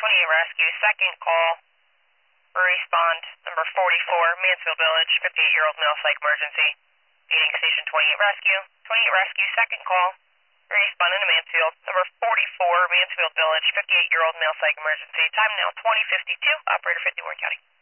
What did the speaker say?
Rescue, second call. Respond, number 44, Mansfield Village, 58-year-old male psych emergency. Meeting station 28 Rescue. 28 Rescue, second call. Respond into Mansfield, number 44, Mansfield Village, 58-year-old male psych emergency. Time now 20:52, operator 50 Warren County.